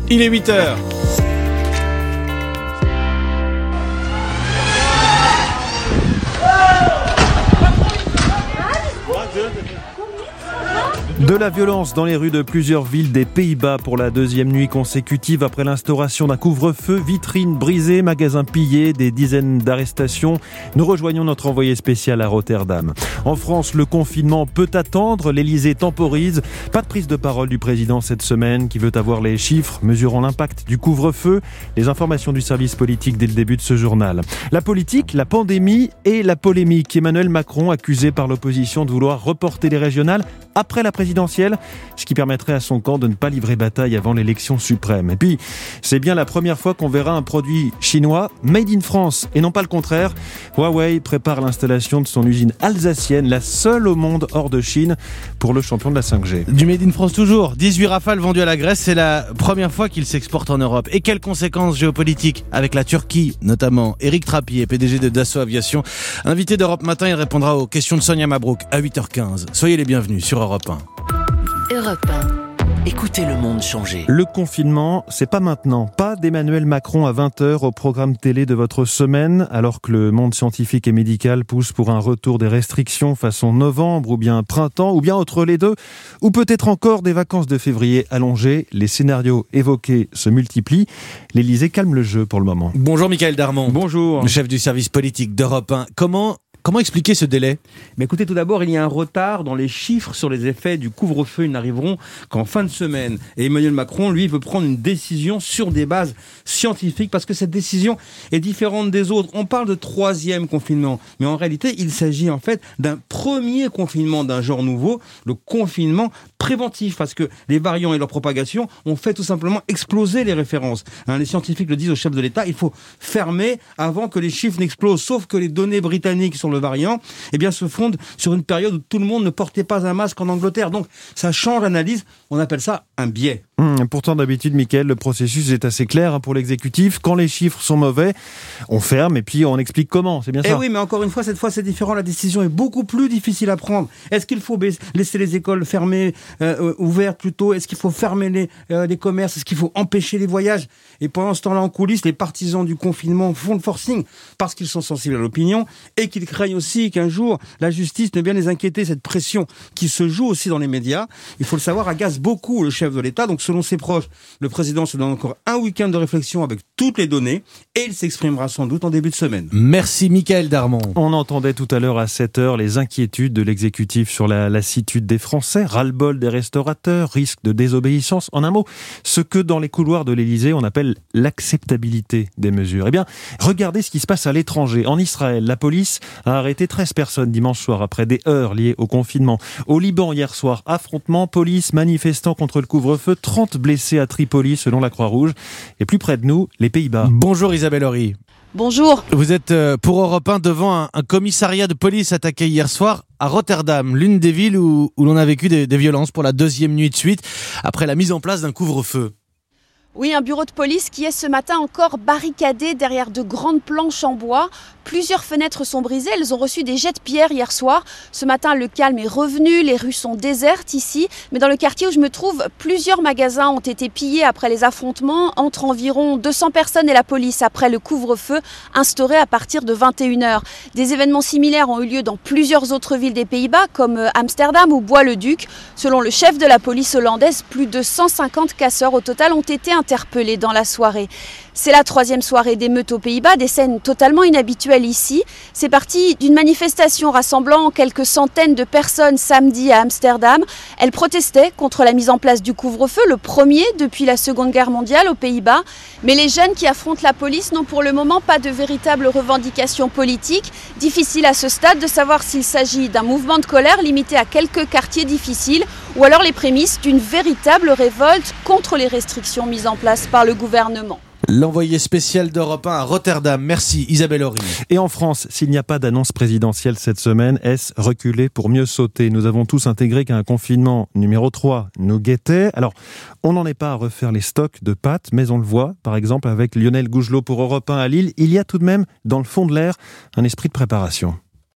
Il est 8h. De la violence dans les rues de plusieurs villes des Pays-Bas pour la deuxième nuit consécutive après l'instauration d'un couvre-feu, vitrines brisées, magasins pillés, des dizaines d'arrestations. Nous rejoignons notre envoyé spécial à Rotterdam. En France, le confinement peut attendre, l'Élysée temporise. Pas de prise de parole du président cette semaine qui veut avoir les chiffres mesurant l'impact du couvre-feu. Les informations du service politique dès le début de ce journal. La politique, la pandémie et la polémique. Emmanuel Macron accusé par l'opposition de vouloir reporter les régionales après la présidentielle, ce qui permettrait à son camp de ne pas livrer bataille avant l'élection suprême. Et puis, c'est bien la première fois qu'on verra un produit chinois made in France et non pas le contraire. Huawei prépare l'installation de son usine alsacienne, la seule au monde hors de Chine, pour le champion de la 5G. Du made in France toujours. 18 Rafales vendues à la Grèce, c'est la première fois qu'il s'exporte en Europe. Et quelles conséquences géopolitiques avec la Turquie, notamment. Éric Trappier, PDG de Dassault Aviation, invité d'Europe Matin, il répondra aux questions de Sonia Mabrouk à 8h15. Soyez les bienvenus sur Europe 1. Europe 1. Écoutez le monde changer. Le confinement, c'est pas maintenant. Pas d'Emmanuel Macron à 20h au programme télé de votre semaine, alors que le monde scientifique et médical pousse pour un retour des restrictions façon novembre ou bien printemps ou bien entre les deux, ou peut-être encore des vacances de février allongées. Les scénarios évoqués se multiplient. L'Élysée calme le jeu pour le moment. Bonjour Michael Darmon. Bonjour. Le chef du service politique d'Europe 1. Comment expliquer ce délai ? Mais écoutez, tout d'abord, il y a un retard dans les chiffres sur les effets du couvre-feu. Ils n'arriveront qu'en fin de semaine. Et Emmanuel Macron, lui, veut prendre une décision sur des bases scientifiques parce que cette décision est différente des autres. On parle de troisième confinement, mais en réalité, il s'agit en fait d'un premier confinement d'un genre nouveau, le confinement préventif, parce que les variants et leur propagation ont fait tout simplement exploser les références. Les scientifiques le disent au chef de l'État, il faut fermer avant que les chiffres n'explosent, sauf que les données britanniques sur le variant se fondent sur une période où tout le monde ne portait pas un masque en Angleterre. Donc ça change l'analyse, on appelle ça un biais. Pourtant, d'habitude, Mickaël, le processus est assez clair pour l'exécutif. Quand les chiffres sont mauvais, on ferme et puis on explique comment. C'est bien ça. Oui, mais encore une fois, cette fois, c'est différent. La décision est beaucoup plus difficile à prendre. Est-ce qu'il faut laisser les écoles fermées, ouvertes plutôt ? Est-ce qu'il faut fermer les commerces ? Est-ce qu'il faut empêcher les voyages ? Et pendant ce temps-là, en coulisses, les partisans du confinement font le forcing parce qu'ils sont sensibles à l'opinion et qu'ils craignent aussi qu'un jour, la justice ne vienne les inquiéter. Cette pression qui se joue aussi dans les médias, il faut le savoir, agace beaucoup le chef de l'État. Donc, selon ses proches, le président se donne encore un week-end de réflexion avec toutes les données et il s'exprimera sans doute en début de semaine. Merci Michael Darmon. On entendait tout à l'heure à 7h les inquiétudes de l'exécutif sur la lassitude des Français, ras-le-bol des restaurateurs, risque de désobéissance. En un mot, ce que dans les couloirs de l'Élysée on appelle l'acceptabilité des mesures. Eh bien, regardez ce qui se passe à l'étranger. En Israël, la police a arrêté 13 personnes dimanche soir après des heurts liées au confinement. Au Liban hier soir, affrontement, police, manifestants contre le couvre-feu, 30 blessés à Tripoli selon la Croix-Rouge. Et plus près de nous, les Pays-Bas. Bonjour Isabelle Horry. Bonjour. Vous êtes pour Europe 1 devant un commissariat de police attaqué hier soir à Rotterdam, l'une des villes où l'on a vécu des violences pour la deuxième nuit de suite après la mise en place d'un couvre-feu. Oui, un bureau de police qui est ce matin encore barricadé derrière de grandes planches en bois. Plusieurs fenêtres sont brisées, elles ont reçu des jets de pierre hier soir. Ce matin, le calme est revenu, les rues sont désertes ici. Mais dans le quartier où je me trouve, plusieurs magasins ont été pillés après les affrontements entre environ 200 personnes et la police après le couvre-feu instauré à partir de 21h. Des événements similaires ont eu lieu dans plusieurs autres villes des Pays-Bas comme Amsterdam ou Bois-le-Duc. Selon le chef de la police hollandaise, plus de 150 casseurs au total ont été interpellés dans la soirée. C'est la troisième soirée d'émeutes aux Pays-Bas, des scènes totalement inhabituelles ici. C'est parti d'une manifestation rassemblant quelques centaines de personnes samedi à Amsterdam. Elles protestaient contre la mise en place du couvre-feu, le premier depuis la Seconde Guerre mondiale aux Pays-Bas. Mais les jeunes qui affrontent la police n'ont pour le moment pas de véritable revendication politique. Difficile à ce stade de savoir s'il s'agit d'un mouvement de colère limité à quelques quartiers difficiles ou alors les prémices d'une véritable révolte contre les restrictions mises en place par le gouvernement. L'envoyé spécial d'Europe 1 à Rotterdam. Merci Isabelle Horry. Et en France, s'il n'y a pas d'annonce présidentielle cette semaine, est-ce reculer pour mieux sauter ? Nous avons tous intégré qu'un confinement numéro 3 nous guettait. Alors, on n'en est pas à refaire les stocks de pâtes, mais on le voit, par exemple avec Lionel Gougelot pour Europe 1 à Lille, il y a tout de même, dans le fond de l'air, un esprit de préparation.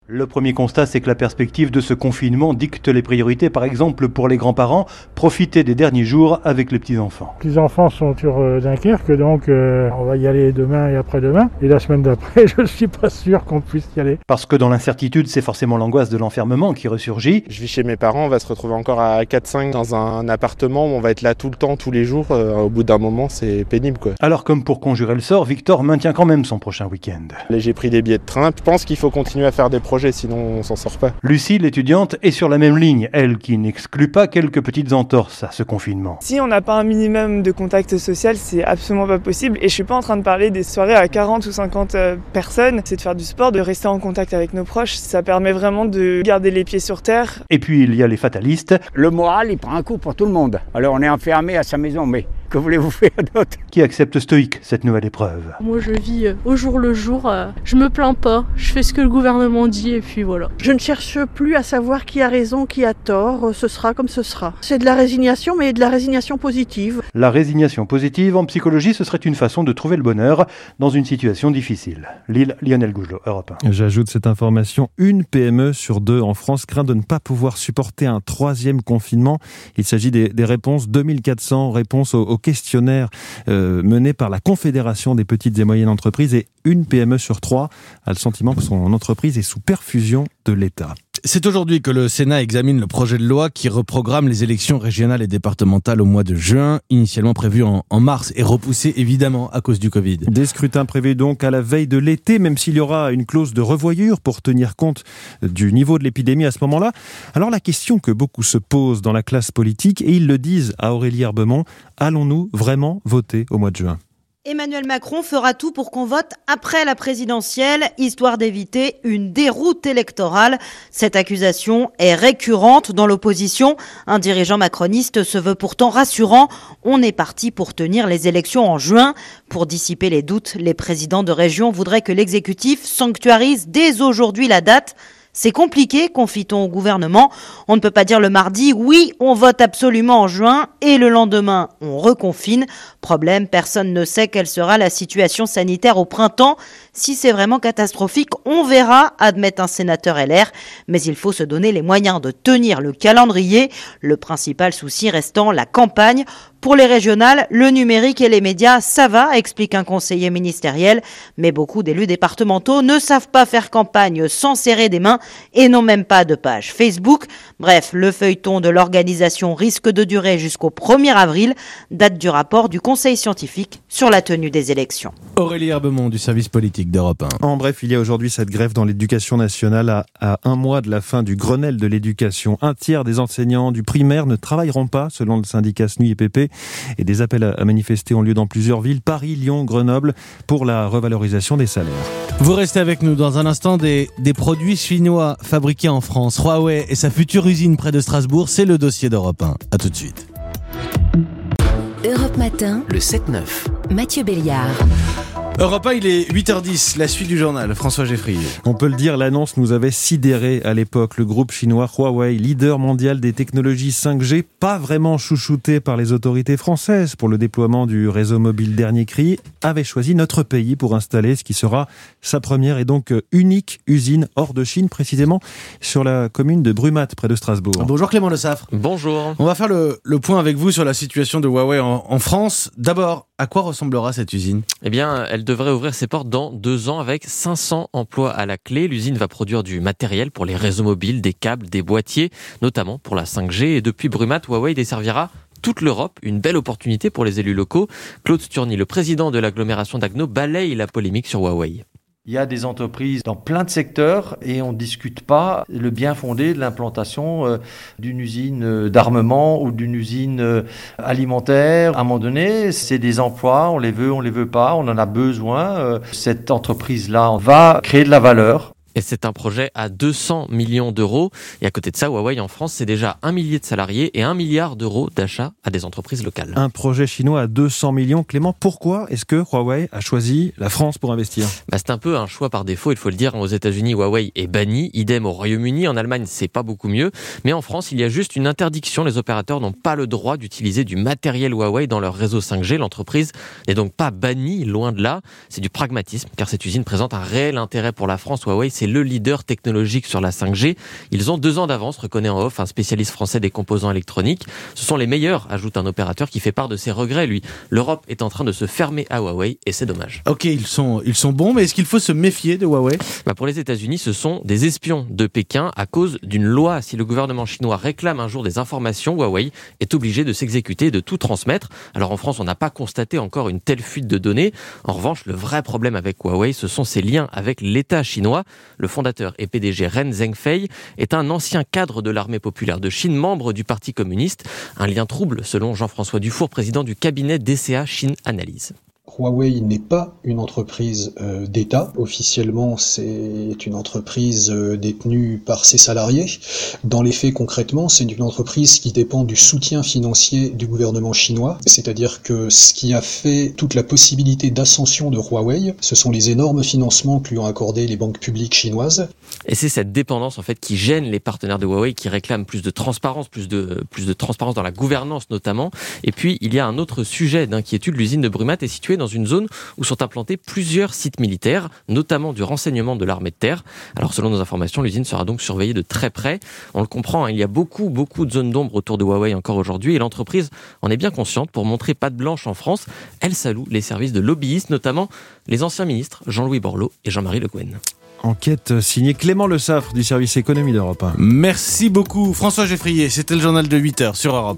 Le premier constat, c'est que la perspective de ce confinement dicte les priorités. Par exemple, pour les grands-parents, profiter des derniers jours avec les petits-enfants. Les petits-enfants sont sur Dunkerque, donc on va y aller demain et après-demain. Et la semaine d'après, je ne suis pas sûr qu'on puisse y aller. Parce que dans l'incertitude, c'est forcément l'angoisse de l'enfermement qui ressurgit. Je vis chez mes parents, on va se retrouver encore à 4-5 dans un appartement où on va être là tout le temps, tous les jours. Au bout d'un moment, c'est pénible, quoi. Alors, comme pour conjurer le sort, Victor maintient quand même son prochain week-end. Là, j'ai pris des billets de train. Je pense qu'il faut continuer à faire des projets, sinon on s'en sort pas. Lucie, l'étudiante, est sur la même ligne, elle qui n'exclut pas quelques petites entorses à ce confinement. Si on n'a pas un minimum de contact social, c'est absolument pas possible. Et je suis pas en train de parler des soirées à 40 ou 50 personnes. C'est de faire du sport, de rester en contact avec nos proches. Ça permet vraiment de garder les pieds sur terre. Et puis il y a les fatalistes. Le moral, il prend un coup pour tout le monde. Alors on est enfermé à sa maison, mais que voulez-vous faire d'autre ? Qui acceptent stoïque cette nouvelle épreuve. Moi je vis au jour le jour, je me plains pas, je fais ce que le gouvernement dit et puis voilà. Je ne cherche plus à savoir qui a raison, qui a tort, ce sera comme ce sera. C'est de la résignation, mais de la résignation positive. La résignation positive en psychologie, ce serait une façon de trouver le bonheur dans une situation difficile. Lille, Lionel Gougelot, Europe 1. J'ajoute cette information, une PME sur 2 en France craint de ne pas pouvoir supporter un 3e confinement. Il s'agit des réponses, 2400 réponses au questionnaire mené par la Confédération des petites et moyennes entreprises, et une PME sur 3 a le sentiment que son entreprise est sous perfusion de l'État. C'est aujourd'hui que le Sénat examine le projet de loi qui reprogramme les élections régionales et départementales au mois de juin, initialement prévues en mars et repoussées évidemment à cause du Covid. Des scrutins prévus donc à la veille de l'été, même s'il y aura une clause de revoyure pour tenir compte du niveau de l'épidémie à ce moment-là. Alors la question que beaucoup se posent dans la classe politique, et ils le disent à Aurélie Herbemont, allons-nous vraiment voter au mois de juin ? Emmanuel Macron fera tout pour qu'on vote après la présidentielle, histoire d'éviter une déroute électorale. Cette accusation est récurrente dans l'opposition. Un dirigeant macroniste se veut pourtant rassurant. On est parti pour tenir les élections en juin. Pour dissiper les doutes, les présidents de région voudraient que l'exécutif sanctuarise dès aujourd'hui la date. C'est compliqué, confie-t-on au gouvernement. On ne peut pas dire le mardi, oui, on vote absolument en juin, et le lendemain, on reconfine. Problème, personne ne sait quelle sera la situation sanitaire au printemps. Si c'est vraiment catastrophique, on verra, admet un sénateur LR. Mais il faut se donner les moyens de tenir le calendrier. Le principal souci restant la campagne. Pour les régionales, le numérique et les médias, ça va, explique un conseiller ministériel. Mais beaucoup d'élus départementaux ne savent pas faire campagne sans serrer des mains et n'ont même pas de page Facebook. Bref, le feuilleton de l'organisation risque de durer jusqu'au 1er avril, date du rapport du Conseil scientifique sur la tenue des élections. Aurélie Herbemont du service politique d'Europe 1. En bref, il y a aujourd'hui cette grève dans l'éducation nationale à un mois de la fin du Grenelle de l'éducation. 1/3 des enseignants du primaire ne travailleront pas, selon le syndicat SNUI et PP. Et des appels à manifester ont lieu dans plusieurs villes, Paris, Lyon, Grenoble, pour la revalorisation des salaires. Vous restez avec nous dans un instant. Des produits chinois fabriqués en France. Huawei et sa future usine près de Strasbourg, c'est le dossier d'Europe 1. À tout de suite. Europe Matin, le 7-9. Mathieu Béliard. Europe 1, il est 8h10, la suite du journal, François Geffrier. On peut le dire, l'annonce nous avait sidéré à l'époque. Le groupe chinois Huawei, leader mondial des technologies 5G, pas vraiment chouchouté par les autorités françaises pour le déploiement du réseau mobile dernier cri, avait choisi notre pays pour installer ce qui sera sa première et donc unique usine hors de Chine, précisément sur la commune de Brumat, près de Strasbourg. Bonjour Clément Le Saffre. Bonjour. On va faire le point avec vous sur la situation de Huawei en France. D'abord, à quoi ressemblera cette usine ? Eh bien, elle devrait ouvrir ses portes dans 2 ans avec 500 emplois à la clé. L'usine va produire du matériel pour les réseaux mobiles, des câbles, des boîtiers, notamment pour la 5G. Et depuis Brumat, Huawei desservira toute l'Europe. Une belle opportunité pour les élus locaux. Claude Sturny, le président de l'agglomération d'Agno, balaye la polémique sur Huawei. Il y a des entreprises dans plein de secteurs et on ne discute pas le bien fondé de l'implantation d'une usine d'armement ou d'une usine alimentaire. À un moment donné, c'est des emplois, on les veut pas, on en a besoin. Cette entreprise-là va créer de la valeur. Et c'est un projet à 200 millions d'euros. Et à côté de ça, Huawei en France, c'est déjà 1 millier de salariés et 1 milliard d'euros d'achats à des entreprises locales. Un projet chinois à 200 millions. Clément, pourquoi est-ce que Huawei a choisi la France pour investir ? C'est un peu un choix par défaut, il faut le dire. Aux États-Unis, Huawei est banni, idem au Royaume-Uni. En Allemagne, c'est pas beaucoup mieux. Mais en France, il y a juste une interdiction. Les opérateurs n'ont pas le droit d'utiliser du matériel Huawei dans leur réseau 5G. L'entreprise n'est donc pas bannie, loin de là. C'est du pragmatisme, car cette usine présente un réel intérêt pour la France. Huawei, c'est c'est le leader technologique sur la 5G. Ils ont 2 ans d'avance, reconnaît en off un spécialiste français des composants électroniques. Ce sont les meilleurs, ajoute un opérateur qui fait part de ses regrets, lui. L'Europe est en train de se fermer à Huawei et c'est dommage. Ok, ils sont bons, mais est-ce qu'il faut se méfier de Huawei ? Pour les États-Unis, ce sont des espions de Pékin à cause d'une loi. Si le gouvernement chinois réclame un jour des informations, Huawei est obligé de s'exécuter et de tout transmettre. Alors en France, on n'a pas constaté encore une telle fuite de données. En revanche, le vrai problème avec Huawei, ce sont ses liens avec l'État chinois. Le fondateur et PDG Ren Zhengfei est un ancien cadre de l'armée populaire de Chine, membre du Parti communiste. Un lien trouble, selon Jean-François Dufour, président du cabinet DCA Chine Analyse. Huawei n'est pas une entreprise d'État. Officiellement, c'est une entreprise détenue par ses salariés. Dans les faits, concrètement, c'est une entreprise qui dépend du soutien financier du gouvernement chinois. C'est-à-dire que ce qui a fait toute la possibilité d'ascension de Huawei, ce sont les énormes financements que lui ont accordés les banques publiques chinoises. Et c'est cette dépendance en fait qui gêne les partenaires de Huawei, qui réclament plus de transparence, plus de transparence dans la gouvernance notamment. Et puis il y a un autre sujet d'inquiétude. L'usine de Brumat est située dans une zone où sont implantés plusieurs sites militaires, notamment du renseignement de l'armée de terre. Alors selon nos informations, l'usine sera donc surveillée de très près. On le comprend, il y a beaucoup de zones d'ombre autour de Huawei encore aujourd'hui et l'entreprise en est bien consciente. Pour montrer patte blanche en France, elle salue les services de lobbyistes, notamment les anciens ministres Jean-Louis Borloo et Jean-Marie Le Guen. Enquête signée Clément Le Saffre du service économie d'Europe 1. Merci beaucoup François Geffrier, c'était le journal de 8h sur Europe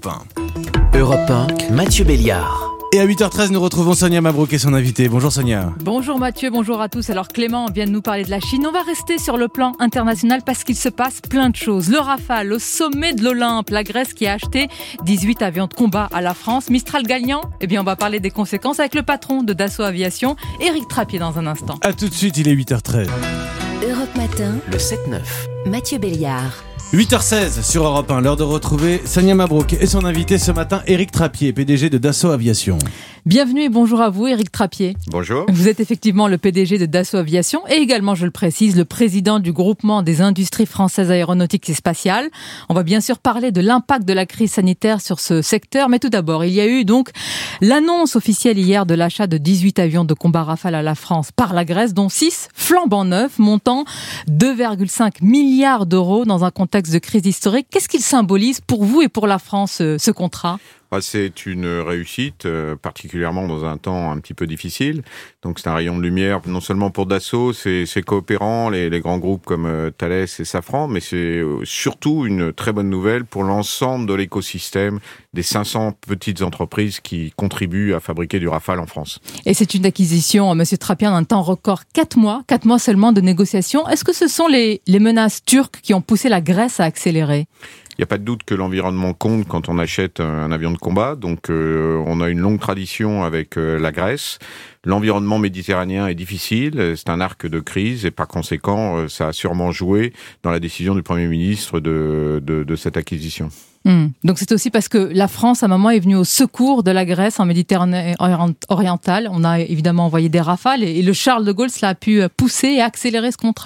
1. Europe 1, Mathieu Béliard. Et à 8h13, nous retrouvons Sonia Mabrouk et son invité. Bonjour Sonia. Bonjour Mathieu, bonjour à tous. Alors Clément vient de nous parler de la Chine. On va rester sur le plan international parce qu'il se passe plein de choses. Le Rafale au sommet de l'Olympe, la Grèce qui a acheté 18 avions de combat à la France. Mistral gagnant ? Eh bien on va parler des conséquences avec le patron de Dassault Aviation, Éric Trappier dans un instant. A tout de suite, il est 8h13. Europe Matin, le 7-9. Mathieu Béliard. 8h16 sur Europe 1, l'heure de retrouver Sonia Mabrouk et son invité ce matin, Éric Trappier, PDG de Dassault Aviation. Bienvenue et bonjour à vous, Éric Trappier. Bonjour. Vous êtes effectivement le PDG de Dassault Aviation et également, je le précise, le président du groupement des industries françaises aéronautiques et spatiales. On va bien sûr parler de l'impact de la crise sanitaire sur ce secteur, mais tout d'abord, il y a eu donc l'annonce officielle hier de l'achat de 18 avions de combat Rafale à la France par la Grèce, dont 6 flambant neufs, montant 2,5 milliards d'euros dans un contexte de crise historique. Qu'est-ce qu'il symbolise pour vous et pour la France, ce contrat ? C'est une réussite, particulièrement dans un temps un petit peu difficile. Donc c'est un rayon de lumière, non seulement pour Dassault, c'est coopérants, les grands groupes comme Thales et Safran, mais c'est surtout une très bonne nouvelle pour l'ensemble de l'écosystème des 500 petites entreprises qui contribuent à fabriquer du Rafale en France. Et c'est une acquisition, Monsieur Trappier, en un temps record, 4 mois seulement de négociations. Est-ce que ce sont les menaces turques qui ont poussé la Grèce à accélérer ? Il n'y a pas de doute que l'environnement compte quand on achète un avion de combat. Donc, on a une longue tradition avec la Grèce. L'environnement méditerranéen est difficile, c'est un arc de crise et par conséquent, ça a sûrement joué dans la décision du Premier ministre de cette acquisition. Donc c'est aussi parce que la France, à un moment, est venue au secours de la Grèce en Méditerranée orientale. On a évidemment envoyé des Rafales et le Charles de Gaulle, cela a pu pousser et accélérer ce contrat ?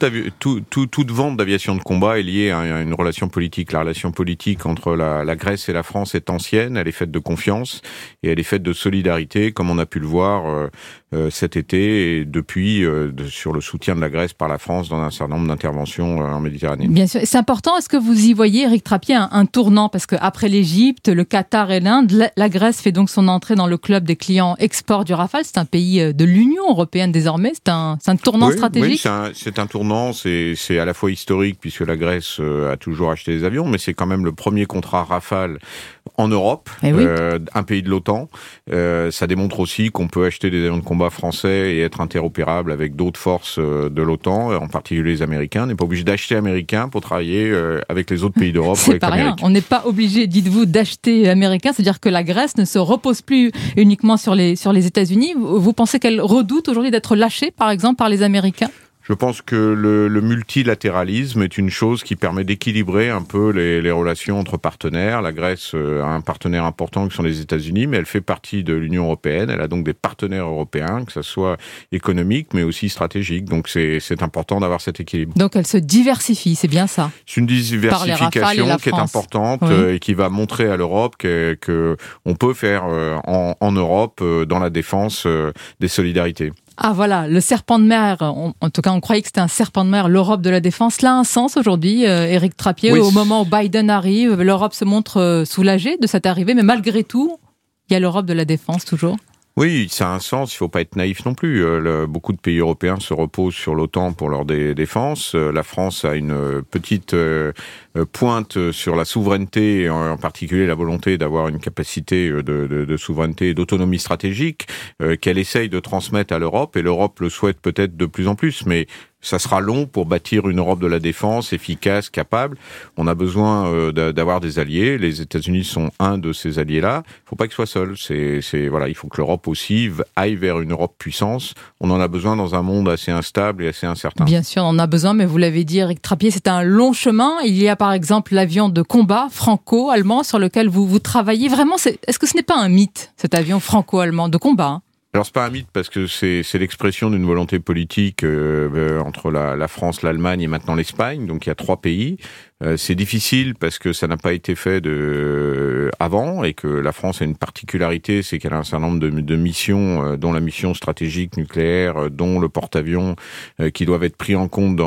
Toute vente d'aviation de combat est liée à une relation politique. La relation politique entre la Grèce et la France est ancienne, elle est faite de confiance et elle est faite de solidarité, comme on a pu le voir cet été et depuis sur le soutien de la Grèce par la France dans un certain nombre d'interventions en Méditerranée. Bien sûr, c'est important. Est-ce que vous y voyez, Éric Trappier, un tournant ? Parce qu'après l'Égypte, le Qatar et l'Inde, la Grèce fait donc son entrée dans le club des clients export du Rafale. C'est un pays de l'Union européenne désormais. C'est un tournant stratégique. Oui, c'est un tournant. C'est à la fois historique puisque la Grèce a toujours acheté des avions, mais c'est quand même le premier contrat Rafale en Europe, un pays de l'OTAN. Ça démontre aussi qu'on peut acheter des avions de combat français et être interopérable avec d'autres forces de l'OTAN, en particulier les Américains. On n'est pas obligé d'acheter américain pour travailler avec les autres pays d'Europe. C'est pas rien. On n'est pas obligé, dites-vous, d'acheter américain. C'est-à-dire que la Grèce ne se repose plus uniquement sur les États-Unis. Vous pensez qu'elle redoute aujourd'hui d'être lâchée, par exemple, par les Américains ? Je pense que le multilatéralisme est une chose qui permet d'équilibrer un peu les relations entre partenaires. La Grèce a un partenaire important qui sont les États-Unis, mais elle fait partie de l'Union européenne. Elle a donc des partenaires européens, que ce soit économique, mais aussi stratégique. Donc c'est important d'avoir cet équilibre. Donc elle se diversifie, c'est bien ça. C'est une diversification qui est importante et qui va montrer à l'Europe que on peut faire en Europe, dans la défense, des solidarités. Ah voilà, le serpent de mer, en tout cas on croyait que c'était un serpent de mer, l'Europe de la défense. Cela a un sens aujourd'hui, Éric Trappier, oui. Au moment où Biden arrive, l'Europe se montre soulagée de cette arrivée, mais malgré tout, il y a l'Europe de la défense toujours. Oui, ça a un sens, il ne faut pas être naïf non plus. Beaucoup de pays européens se reposent sur l'OTAN pour leur défense. La France a une petite pointe sur la souveraineté, en particulier la volonté d'avoir une capacité de souveraineté et d'autonomie stratégique qu'elle essaye de transmettre à l'Europe, et l'Europe le souhaite peut-être de plus en plus, mais ça sera long pour bâtir une Europe de la défense efficace, capable. On a besoin d'avoir des alliés. Les États-Unis sont un de ces alliés-là. Il ne faut pas qu'ils soient seuls. Voilà, il faut que l'Europe aussi aille vers une Europe puissance. On en a besoin dans un monde assez instable et assez incertain. Bien sûr, on en a besoin, mais vous l'avez dit, Éric Trappier, c'est un long chemin. Il y a par exemple l'avion de combat franco-allemand sur lequel vous travaillez. Vraiment, est-ce que ce n'est pas un mythe, cet avion franco-allemand de combat ? Alors c'est pas un mythe parce que c'est l'expression d'une volonté politique entre la France, l'Allemagne et maintenant l'Espagne. Donc il y a 3 pays. C'est difficile parce que ça n'a pas été fait avant et que la France a une particularité, c'est qu'elle a un certain nombre de missions, dont la mission stratégique nucléaire, dont le porte-avions, qui doivent être pris en compte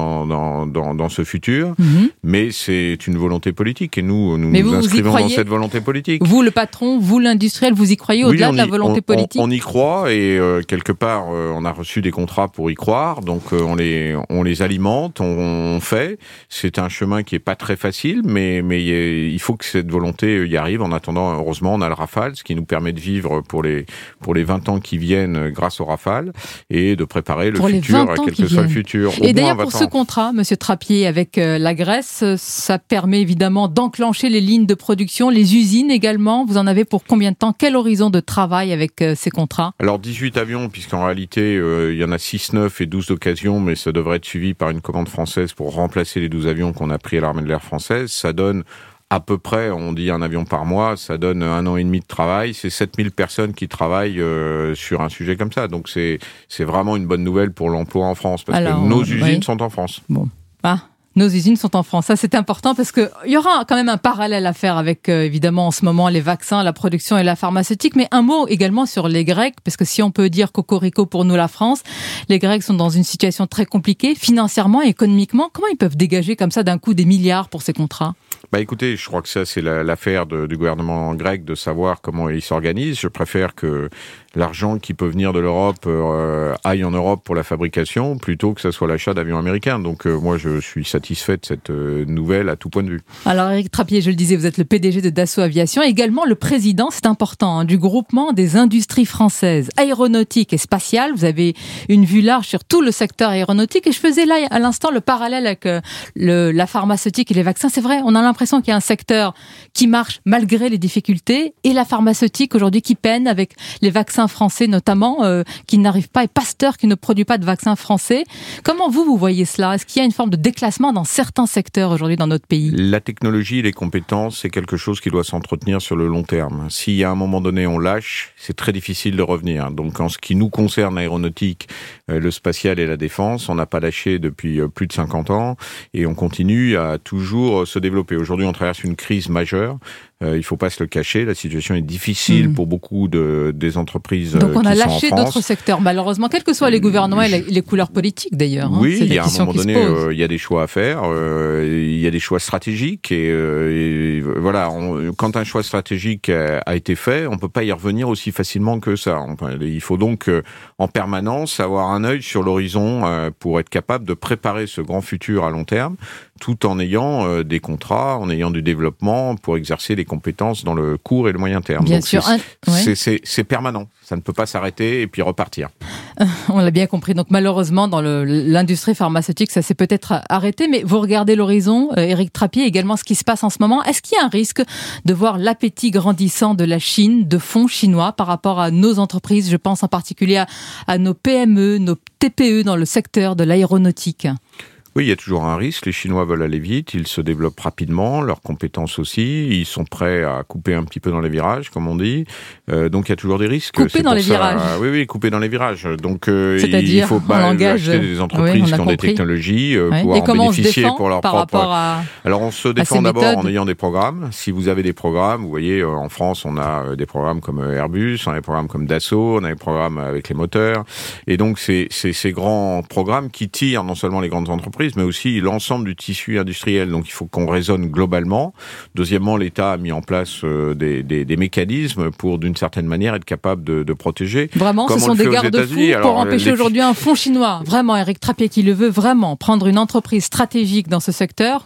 dans ce futur. Mm-hmm. Mais c'est une volonté politique et nous inscrivons dans cette volonté politique. Vous, le patron, vous, l'industriel, vous y croyez au-delà de la volonté politique ? On y croit et quelque part, on a reçu des contrats pour y croire. Donc on les alimente, on fait. C'est un chemin qui est pas très facile, mais il faut que cette volonté y arrive. En attendant, heureusement, on a le Rafale, ce qui nous permet de vivre pour les 20 ans qui viennent grâce au Rafale et de préparer le futur, quel que soit le futur. Et d'ailleurs, pour ce contrat, Monsieur Trappier, avec la Grèce, ça permet évidemment d'enclencher les lignes de production, les usines également. Vous en avez pour combien de temps ? Quel horizon de travail avec ces contrats ? Alors 18 avions, puisqu'en réalité, il y en a 6 neufs et 12 d'occasion, mais ça devrait être suivi par une commande française pour remplacer les 12 avions qu'on a pris à l'armée de l'air française. Ça donne à peu près, on dit un avion par mois, ça donne 1 an et demi de travail. C'est 7000 personnes qui travaillent sur un sujet comme ça. Donc c'est vraiment une bonne nouvelle pour l'emploi en France, parce que nos usines sont en France. Bon. Nos usines sont en France. Ça, c'est important parce qu'il y aura quand même un parallèle à faire avec, évidemment, en ce moment, les vaccins, la production et la pharmaceutique. Mais un mot également sur les Grecs, parce que si on peut dire cocorico pour nous, la France, les Grecs sont dans une situation très compliquée, financièrement et économiquement. Comment ils peuvent dégager comme ça d'un coup des milliards pour ces contrats ? Écoutez, je crois que ça, c'est l'affaire du gouvernement grec de savoir comment il s'organise. Je préfère que l'argent qui peut venir de l'Europe aille en Europe pour la fabrication, plutôt que ça soit l'achat d'avions américains. Donc moi, je suis satisfait de cette nouvelle à tout point de vue. Alors Éric Trappier, je le disais, vous êtes le PDG de Dassault Aviation, également le président, c'est important, du groupement des industries françaises aéronautiques et spatiales. Vous avez une vue large sur tout le secteur aéronautique et je faisais là à l'instant le parallèle avec la pharmaceutique et les vaccins. C'est vrai, on a l'impression qu'il y a un secteur qui marche malgré les difficultés et la pharmaceutique aujourd'hui qui peine avec les vaccins français notamment, qui n'arrivent pas, et Pasteur qui ne produit pas de vaccins français. Comment vous voyez cela ? Est-ce qu'il y a une forme de déclassement dans certains secteurs aujourd'hui dans notre pays ? La technologie et les compétences, c'est quelque chose qui doit s'entretenir sur le long terme. Si à un moment donné on lâche, c'est très difficile de revenir. Donc en ce qui nous concerne, l'aéronautique, le spatial et la défense, on n'a pas lâché depuis plus de 50 ans et on continue à toujours se développer. Aujourd'hui, on traverse une crise majeure. Il ne faut pas se le cacher, la situation est difficile pour beaucoup des entreprises qui sont en France. Donc on a lâché d'autres secteurs, malheureusement, quels que soient les gouvernements et les couleurs politiques d'ailleurs. Oui, il y a un moment donné, il y a des choix à faire, il y a des choix stratégiques et voilà, quand un choix stratégique a été fait, on ne peut pas y revenir aussi facilement que ça. Il faut donc en permanence avoir un œil sur l'horizon pour être capable de préparer ce grand futur à long terme, tout en ayant des contrats, en ayant du développement pour exercer les compétences dans le court et le moyen terme. Bien donc sûr. C'est permanent. Ça ne peut pas s'arrêter et puis repartir. On l'a bien compris. Donc malheureusement, dans l'industrie pharmaceutique, ça s'est peut-être arrêté. Mais vous regardez l'horizon, Éric Trappier, également ce qui se passe en ce moment. Est-ce qu'il y a un risque de voir l'appétit grandissant de la Chine, de fonds chinois par rapport à nos entreprises ? Je pense en particulier à nos PME, nos TPE dans le secteur de l'aéronautique. Oui, il y a toujours un risque. Les Chinois veulent aller vite, ils se développent rapidement, leurs compétences aussi, ils sont prêts à couper un petit peu dans les virages, comme on dit. Donc il y a toujours des risques. Couper dans les virages. Oui, couper dans les virages. Donc il faut acheter des entreprises qui ont des technologies, pouvoir en bénéficier pour leur propre... Alors on se défend d'abord en ayant des programmes. Si vous avez des programmes, vous voyez, en France, on a des programmes comme Airbus, on a des programmes comme Dassault, on a des programmes avec les moteurs. Et donc c'est ces grands programmes qui tirent non seulement les grandes entreprises, mais aussi l'ensemble du tissu industriel. Donc il faut qu'on raisonne globalement. Deuxièmement, l'État a mis en place des mécanismes pour, d'une certaine manière, être capable de protéger. Vraiment, ce sont des garde-fous pour empêcher aujourd'hui un fonds chinois. Vraiment, Éric Trappier qui le veut vraiment prendre une entreprise stratégique dans ce secteur.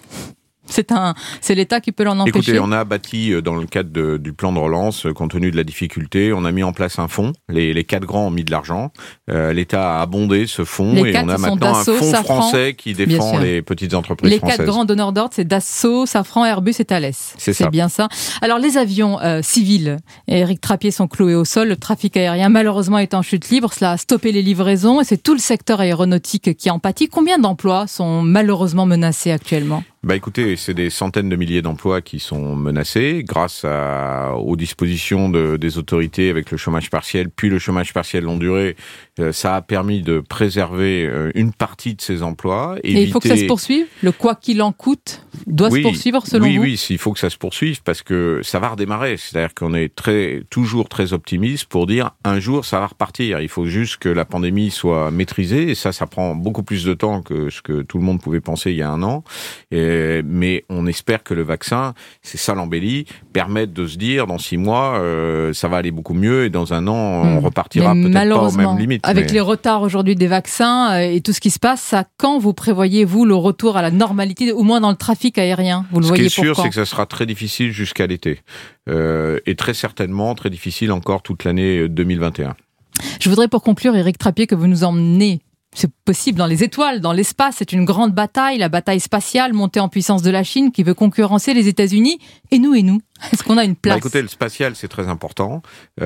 C'est l'État qui peut l'en empêcher. Écoutez, on a bâti dans le cadre du plan de relance, compte tenu de la difficulté, on a mis en place un fonds. Les 4 grands ont mis de l'argent. L'État a abondé ce fonds et on a maintenant un fonds français qui défend les petites entreprises françaises. Les 4 grands donneurs d'ordre, c'est Dassault, Safran, Airbus et Thales. C'est bien ça. Alors les avions civils, Éric Trappier, sont cloués au sol. Le trafic aérien malheureusement est en chute libre. Cela a stoppé les livraisons et c'est tout le secteur aéronautique qui en pâtit. Combien d'emplois sont malheureusement menacés actuellement ? Écoutez, c'est des centaines de milliers d'emplois qui sont menacés grâce aux dispositions des autorités avec le chômage partiel, puis le chômage partiel longue durée. Ça a permis de préserver une partie de ces emplois. Et il faut que ça se poursuive ? Le quoi qu'il en coûte doit se poursuivre selon vous ? Oui, il faut que ça se poursuive parce que ça va redémarrer. C'est-à-dire qu'on est toujours très optimiste pour dire un jour ça va repartir. Il faut juste que la pandémie soit maîtrisée et ça prend beaucoup plus de temps que ce que tout le monde pouvait penser il y a un an. Mais on espère que le vaccin, c'est ça l'embellie, permette de se dire dans 6 mois, ça va aller beaucoup mieux et dans un an, on repartira peut-être pas aux mêmes limites. Avec les retards aujourd'hui des vaccins et tout ce qui se passe, quand vous prévoyez-vous le retour à la normalité, au moins dans le trafic aérien ? Vous le voyez pour quand ? Ce qui est sûr, c'est que ça sera très difficile jusqu'à l'été. Et très certainement très difficile encore toute l'année 2021. Je voudrais pour conclure, Éric Trappier, que vous nous emmenez... C'est possible dans les étoiles, dans l'espace, c'est une grande bataille, la bataille spatiale, montée en puissance de la Chine qui veut concurrencer les États-Unis. Et nous ? Est-ce qu'on a une place ? Écoutez, le spatial, c'est très important.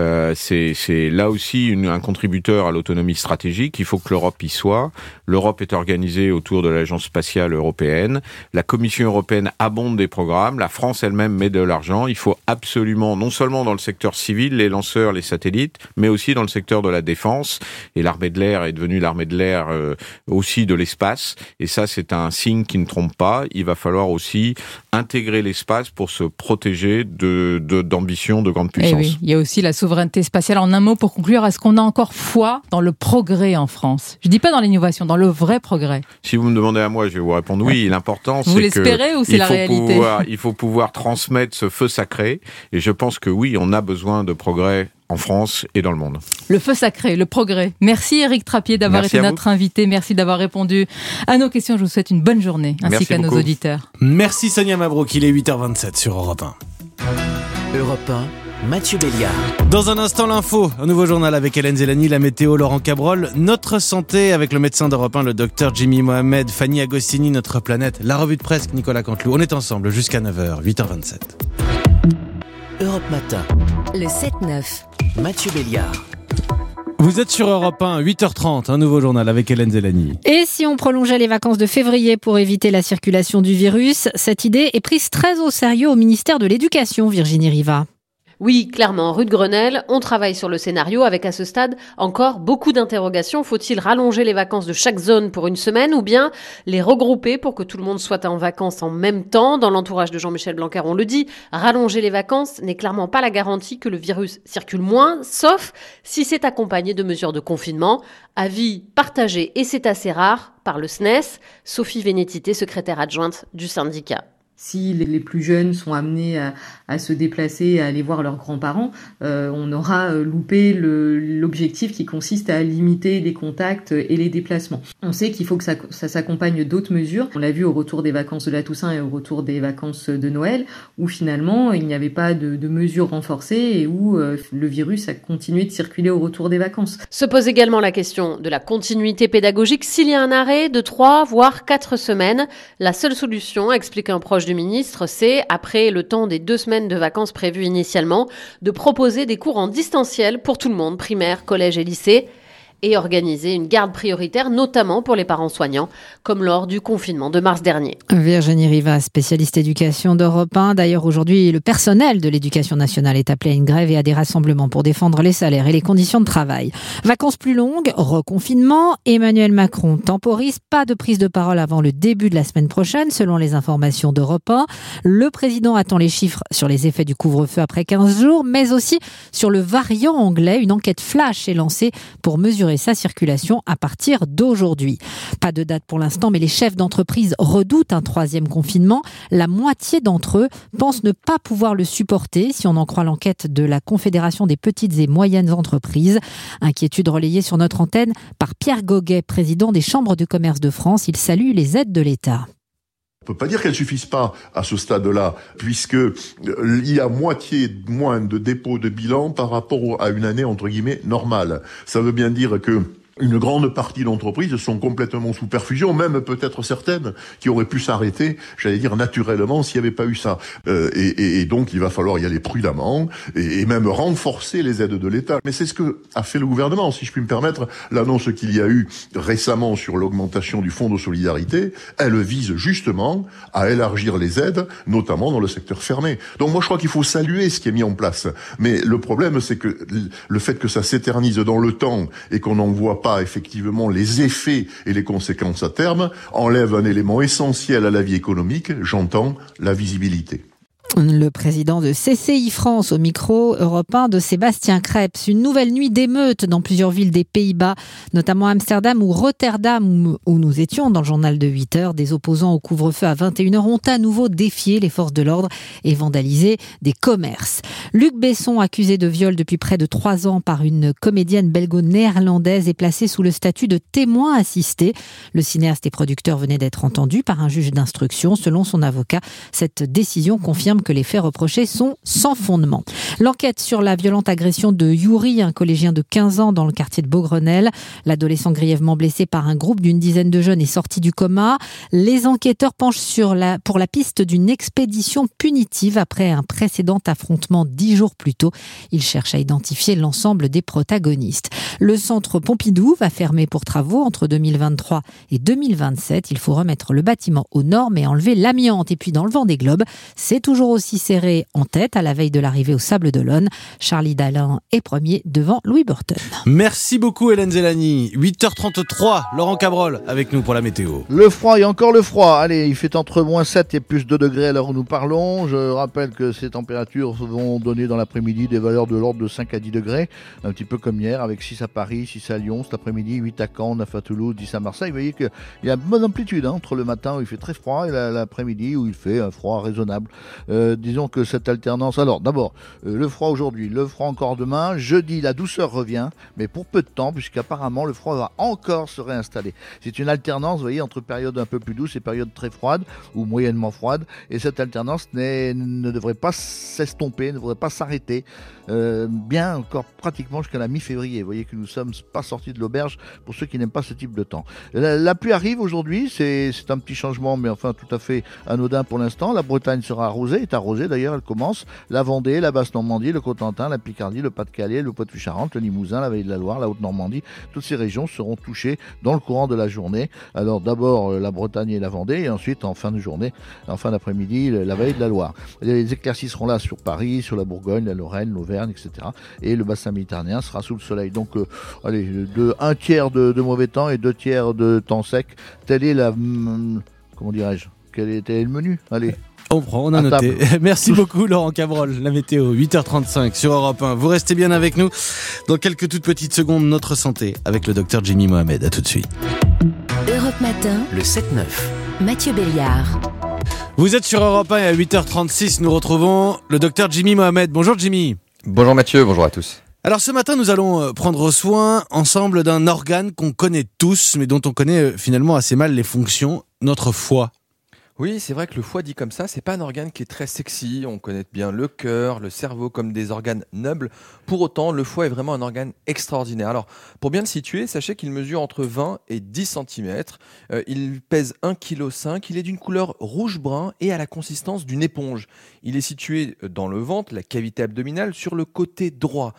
C'est là aussi un contributeur à l'autonomie stratégique. Il faut que l'Europe y soit. L'Europe est organisée autour de l'Agence spatiale européenne. La Commission européenne abonde des programmes. La France elle-même met de l'argent. Il faut absolument, non seulement dans le secteur civil, les lanceurs, les satellites, mais aussi dans le secteur de la défense. Et l'armée de l'air est devenue l'armée de l'air aussi de l'espace. Et ça, c'est un signe qui ne trompe pas. Il va falloir aussi intégrer l'espace pour se protéger d'ambition de grande puissance. Et oui, il y a aussi la souveraineté spatiale. En un mot, pour conclure, est-ce qu'on a encore foi dans le progrès en France ? Je ne dis pas dans l'innovation, dans le vrai progrès. Si vous me demandez à moi, je vais vous répondre oui. L'important, c'est que... Vous l'espérez ou c'est la réalité ? Il faut pouvoir transmettre ce feu sacré. Et je pense que oui, on a besoin de progrès en France et dans le monde. Le feu sacré, le progrès. Merci Éric Trappier d'avoir été notre invité. Merci d'avoir répondu à nos questions. Je vous souhaite une bonne journée, ainsi qu'à nos auditeurs. Merci Sonia Mabrouk, il est 8h27 sur Europe 1. Europe 1, Mathieu Béliard. Dans un instant, l'info. Un nouveau journal avec Hélène Zélani, la météo, Laurent Cabrol. Notre santé avec le médecin d'Europe 1, le docteur Jimmy Mohamed, Fanny Agostini, notre planète. La revue de presse, Nicolas Canteloup. On est ensemble jusqu'à 9h, 8h27. Europe Matin. Le 7-9. Mathieu Béliard. Vous êtes sur Europe 1, 8h30, un nouveau journal avec Hélène Zélani. Et si on prolongeait les vacances de février pour éviter la circulation du virus, cette idée est prise très au sérieux au ministère de l'Éducation, Virginie Riva. Oui, clairement, rue de Grenelle, on travaille sur le scénario avec à ce stade encore beaucoup d'interrogations. Faut-il rallonger les vacances de chaque zone pour une semaine ou bien les regrouper pour que tout le monde soit en vacances en même temps ? Dans l'entourage de Jean-Michel Blanquer, on le dit, rallonger les vacances n'est clairement pas la garantie que le virus circule moins, sauf si c'est accompagné de mesures de confinement. Avis partagé, et c'est assez rare, par le SNES, Sophie Vénétité, secrétaire adjointe du syndicat. Si les plus jeunes sont amenés à se déplacer, à aller voir leurs grands-parents, on aura loupé l'objectif qui consiste à limiter les contacts et les déplacements. On sait qu'il faut que ça s'accompagne d'autres mesures. On l'a vu au retour des vacances de la Toussaint et au retour des vacances de Noël, où finalement il n'y avait pas de mesures renforcées et où le virus a continué de circuler au retour des vacances. Se pose également la question de la continuité pédagogique. S'il y a un arrêt de 3 voire 4 semaines, la seule solution, explique un proche du ministre, c'est, après le temps des 2 semaines de vacances prévues initialement, de proposer des cours en distanciel pour tout le monde, primaire, collège et lycée. et organiser une garde prioritaire, notamment pour les parents soignants, comme lors du confinement de mars dernier. Virginie Rivas, spécialiste éducation d'Europe 1. D'ailleurs, aujourd'hui, le personnel de l'éducation nationale est appelé à une grève et à des rassemblements pour défendre les salaires et les conditions de travail. Vacances plus longues, reconfinement. Emmanuel Macron temporise. Pas de prise de parole avant le début de la semaine prochaine, selon les informations d'Europe 1. Le président attend les chiffres sur les effets du couvre-feu après 15 jours, mais aussi sur le variant anglais. Une enquête flash est lancée pour mesurer sa circulation à partir d'aujourd'hui. Pas de date pour l'instant, mais les chefs d'entreprise redoutent un troisième confinement. La moitié d'entre eux pensent ne pas pouvoir le supporter, si on en croit l'enquête de la Confédération des petites et moyennes entreprises. Inquiétude relayée sur notre antenne par Pierre Goguet, président des chambres de commerce de France. Il salue les aides de l'État. On peut pas dire qu'elles suffisent pas à ce stade-là, puisque il y a moitié moins de dépôts de bilan par rapport à une année entre guillemets normale. Ça veut bien dire que une grande partie d'entreprises sont complètement sous perfusion, même peut-être certaines qui auraient pu s'arrêter, j'allais dire naturellement, s'il n'y avait pas eu ça. Et donc il va falloir y aller prudemment et même renforcer les aides de l'État. Mais c'est ce que a fait le gouvernement, si je puis me permettre. L'annonce qu'il y a eu récemment sur l'augmentation du fonds de solidarité, elle vise justement à élargir les aides, notamment dans le secteur fermé. Donc moi je crois qu'il faut saluer ce qui est mis en place. Mais le problème c'est que le fait que ça s'éternise dans le temps et qu'on n'en voit pas effectivement les effets et les conséquences à terme, enlève un élément essentiel à la vie économique, j'entends la visibilité. Le président de CCI France au micro européen de Sébastien Krebs. Une nouvelle nuit d'émeutes dans plusieurs villes des Pays-Bas, notamment Amsterdam ou Rotterdam, où nous étions dans le journal de 8h. Des opposants au couvre-feu à 21h ont à nouveau défié les forces de l'ordre et vandalisé des commerces. Luc Besson, accusé de viol depuis près de 3 ans par une comédienne belgo-néerlandaise, est placé sous le statut de témoin assisté. Le cinéaste et producteur venait d'être entendu par un juge d'instruction. Selon son avocat, cette décision confirme que les faits reprochés sont sans fondement. L'enquête sur la violente agression de Yuri, un collégien de 15 ans dans le quartier de Beaugrenelle. L'adolescent grièvement blessé par un groupe d'une dizaine de jeunes est sorti du coma. Les enquêteurs penchent pour la piste d'une expédition punitive après un précédent affrontement 10 jours plus tôt. Ils cherchent à identifier l'ensemble des protagonistes. Le centre Pompidou va fermer pour travaux entre 2023 et 2027. Il faut remettre le bâtiment aux normes et enlever l'amiante. Et puis dans le Vendée Globe, c'est toujours aussi serré en tête à la veille de l'arrivée au Sables-d'Olonne. Charlie Dalin est premier devant Louis Burton. Merci beaucoup Hélène Zellani. 8h33, Laurent Cabrol avec nous pour la météo. Le froid et encore le froid. Allez, il fait entre moins 7 et plus 2 degrés à l'heure où nous parlons. Je rappelle que ces températures vont donner dans l'après-midi des valeurs de l'ordre de 5 à 10 degrés. Un petit peu comme hier, avec 6 à Paris, 6 à Lyon cet après-midi, 8 à Caen, 9 à Toulouse, 10 à Marseille. Vous voyez qu'il y a une bonne amplitude entre le matin où il fait très froid et l'après-midi où il fait un froid raisonnable. Disons que cette alternance... Alors d'abord, le froid aujourd'hui, le froid encore demain. Jeudi, la douceur revient, mais pour peu de temps, puisqu'apparemment le froid va encore se réinstaller. C'est une alternance, vous voyez, entre périodes un peu plus douces et périodes très froides ou moyennement froides. Et cette alternance ne devrait pas s'estomper, ne devrait pas s'arrêter. Bien encore pratiquement jusqu'à la mi-février. Vous voyez que nous ne sommes pas sortis de l'auberge pour ceux qui n'aiment pas ce type de temps. La pluie arrive aujourd'hui, c'est un petit changement, mais enfin tout à fait anodin pour l'instant. La Bretagne sera arrosée, est arrosée d'ailleurs, elle commence. La Vendée, la Basse-Normandie, le Cotentin, la Picardie, le Pas-de-Calais, le Poitou-Charentes, le Limousin, la Vallée de la Loire, la Haute-Normandie, toutes ces régions seront touchées dans le courant de la journée. Alors d'abord la Bretagne et la Vendée, et ensuite en fin de journée, en fin d'après-midi, la Vallée de la Loire. Les éclaircies seront là sur Paris, sur la Bourgogne, la Lorraine, l'Auvergne, etc. Et le bassin méditerranéen sera sous le soleil. Donc allez, un tiers de mauvais temps et 2 tiers de temps sec. Tel est comment dirais-je, quel était le menu? Allez. On prend, on a noté. Merci beaucoup Laurent Cabrol. La météo, 8h35 sur Europe 1. Vous restez bien avec nous. Dans quelques toutes petites secondes, notre santé avec le docteur Jimmy Mohamed. À tout de suite. Europe Matin, le 7-9. Mathieu Béliard. Vous êtes sur Europe 1 et à 8h36, nous retrouvons le docteur Jimmy Mohamed. Bonjour Jimmy. Bonjour Mathieu, bonjour à tous. Alors ce matin, nous allons prendre soin ensemble d'un organe qu'on connaît tous, mais dont on connaît finalement assez mal les fonctions, notre foie. Oui, c'est vrai que le foie dit comme ça, c'est pas un organe qui est très sexy. On connaît bien le cœur, le cerveau comme des organes nobles. Pour autant, le foie est vraiment un organe extraordinaire. Alors, pour bien le situer, sachez qu'il mesure entre 20 et 10 cm. Il pèse 1,5 kg. Il est d'une couleur rouge-brun et à la consistance d'une éponge. Il est situé dans le ventre, la cavité abdominale, sur le côté droit.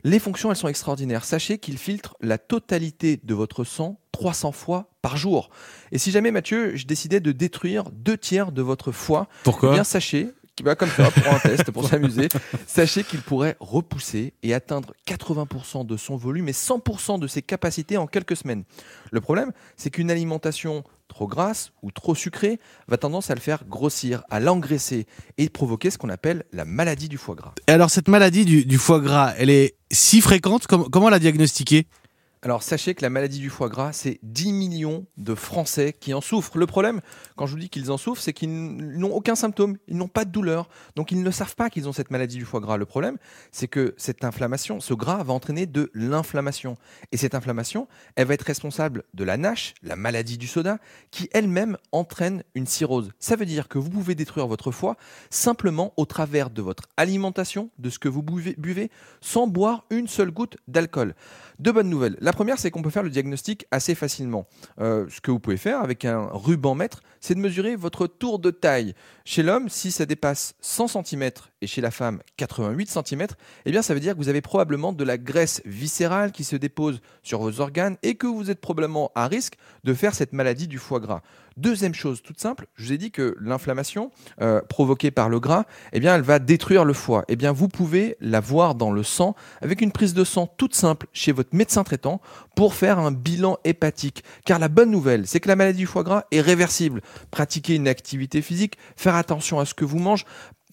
Les fonctions, elles sont extraordinaires. Sachez qu'il filtre la totalité de votre sang 300 fois par jour. Et si jamais, Mathieu, je décidais de détruire 2/3 de votre foie, pourquoi ? Eh bien, sachez, comme ça, pour un test, pour s'amuser, sachez qu'il pourrait repousser et atteindre 80% de son volume et 100% de ses capacités en quelques semaines. Le problème, c'est qu'une alimentation trop grasse ou trop sucrée va tendance à le faire grossir, à l'engraisser et provoquer ce qu'on appelle la maladie du foie gras. Et alors cette maladie du foie gras, elle est si fréquente, comment la diagnostiquer ? Alors sachez que la maladie du foie gras, c'est 10 millions de Français qui en souffrent. Le problème, quand je vous dis qu'ils en souffrent, c'est qu'ils n'ont aucun symptôme, ils n'ont pas de douleur, donc ils ne savent pas qu'ils ont cette maladie du foie gras. Le problème, c'est que cette inflammation, ce gras va entraîner de l'inflammation. Et cette inflammation, elle va être responsable de la NASH, la maladie du soda, qui elle-même entraîne une cirrhose. Ça veut dire que vous pouvez détruire votre foie simplement au travers de votre alimentation, de ce que vous buvez sans boire une seule goutte d'alcool. Deux bonnes nouvelles. La première, c'est qu'on peut faire le diagnostic assez facilement. Ce que vous pouvez faire avec un ruban mètre, c'est de mesurer votre tour de taille. Chez l'homme, si ça dépasse 100 cm et chez la femme 88 cm, eh bien ça veut dire que vous avez probablement de la graisse viscérale qui se dépose sur vos organes et que vous êtes probablement à risque de faire cette maladie du foie gras. Deuxième chose toute simple, je vous ai dit que l'inflammation provoquée par le gras, eh bien, elle va détruire le foie. Eh bien, vous pouvez la voir dans le sang avec une prise de sang toute simple chez votre médecin traitant pour faire un bilan hépatique. Car la bonne nouvelle, c'est que la maladie du foie gras est réversible. Pratiquer une activité physique, faire attention à ce que vous mangez,